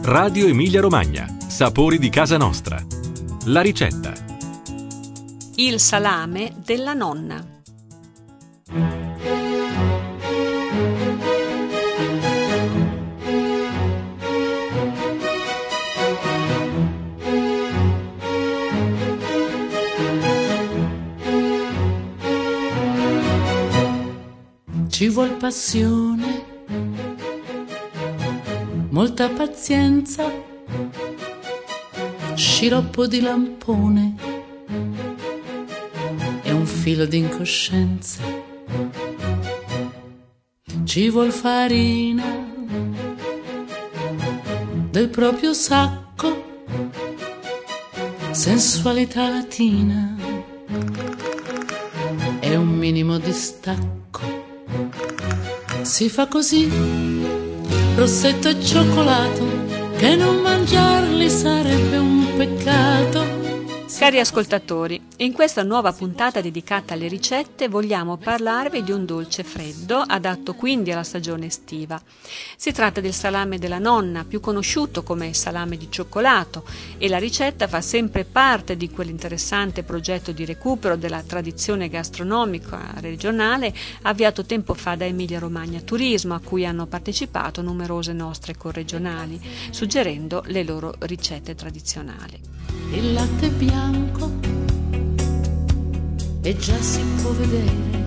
Radio Emilia Romagna, sapori di casa nostra. La ricetta. Il salame della nonna. Ci vuol passione, molta pazienza, sciroppo di lampone e un filo di incoscienza. Ci vuol farina del proprio sacco, sensualità latina e un minimo di stacco. Si fa così, rossetto e cioccolato, che non mangiarli sarebbe un peccato. Cari ascoltatori, in questa nuova puntata dedicata alle ricette vogliamo parlarvi di un dolce freddo, adatto quindi alla stagione estiva. Si tratta del salame della nonna, più conosciuto come salame di cioccolato, e la ricetta fa sempre parte di quell'interessante progetto di recupero della tradizione gastronomica regionale avviato tempo fa da Emilia Romagna Turismo, a cui hanno partecipato numerose nostre corregionali, suggerendo le loro ricette tradizionali. Il latte bianco e già si può vedere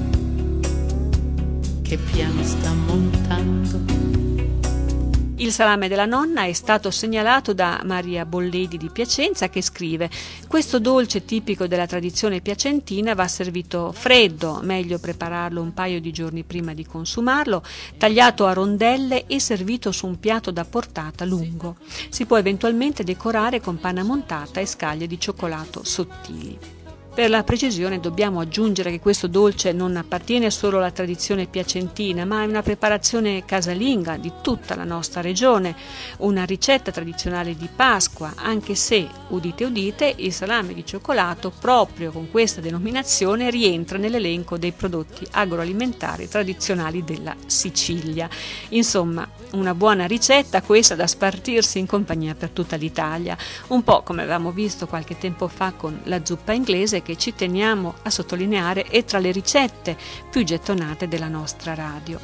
che piano sta montando. Il salame della nonna è stato segnalato da Maria Bolledi di Piacenza, che scrive: questo dolce tipico della tradizione piacentina va servito freddo, meglio prepararlo un paio di giorni prima di consumarlo, tagliato a rondelle e servito su un piatto da portata lungo. Si può eventualmente decorare con panna montata e scaglie di cioccolato sottili. Per la precisione dobbiamo aggiungere che questo dolce non appartiene solo alla tradizione piacentina, ma è una preparazione casalinga di tutta la nostra regione, una ricetta tradizionale di Pasqua, anche se, udite udite, il salame di cioccolato, proprio con questa denominazione, rientra nell'elenco dei prodotti agroalimentari tradizionali della Sicilia. Insomma, una buona ricetta questa da spartirsi in compagnia per tutta l'Italia, un po' come avevamo visto qualche tempo fa con la zuppa inglese, che ci teniamo a sottolineare è tra le ricette più gettonate della nostra radio.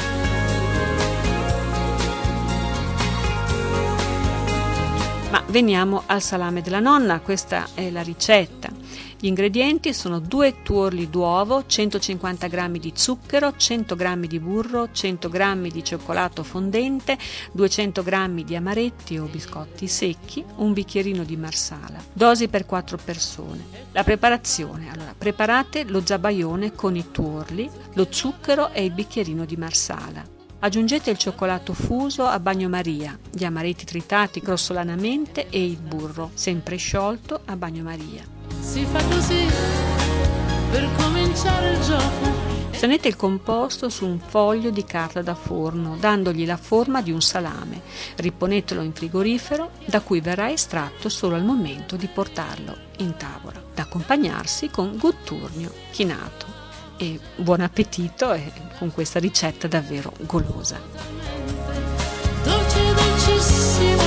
Ma veniamo al salame della nonna, questa è la ricetta. Gli ingredienti sono 2 tuorli d'uovo, 150 g di zucchero, 100 g di burro, 100 g di cioccolato fondente, 200 g di amaretti o biscotti secchi, un bicchierino di marsala. Dosi per 4 persone. La preparazione: allora, preparate lo zabaione con i tuorli, lo zucchero e il bicchierino di marsala. Aggiungete il cioccolato fuso a bagnomaria, gli amaretti tritati grossolanamente e il burro, sempre sciolto, a bagnomaria. Si fa così per cominciare il gioco. Tenete il composto su un foglio di carta da forno, dandogli la forma di un salame. Riponetelo in frigorifero, da cui verrà estratto solo al momento di portarlo in tavola, da accompagnarsi con gutturnio chinato. E buon appetito con questa ricetta davvero golosa. Dolce, dolcissimo.